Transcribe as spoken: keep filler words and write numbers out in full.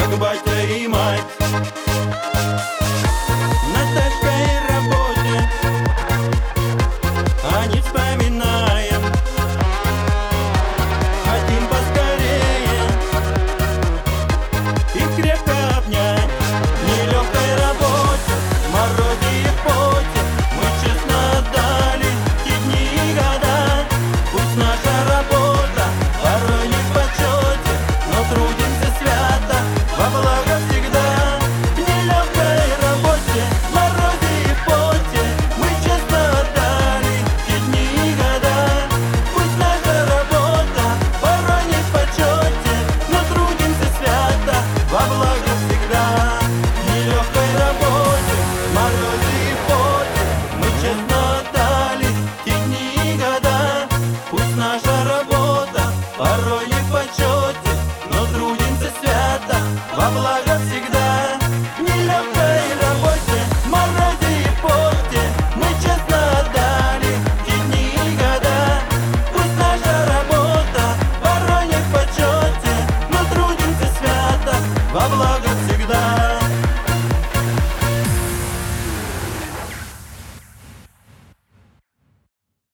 как батя и мать. На тяжкой работе они вспоминаем, хотим поскорее их крепко обнять. В нелегкой работе, в морозе и в поте мы честно отдали те дни и года. Пусть наша работа порой не в почете, но трудимся свято во благо всегда. В нелегкой работе, в морозе и в поте мы честно отдали те дни и года. Пусть наша работа порой не в почете, но трудимся свято во благо всегда. В нелегкой работе, в морозе и в поте мы честно отдали те дни и года. Пусть наша работа порой не в почете, но трудимся свято во благо всегда.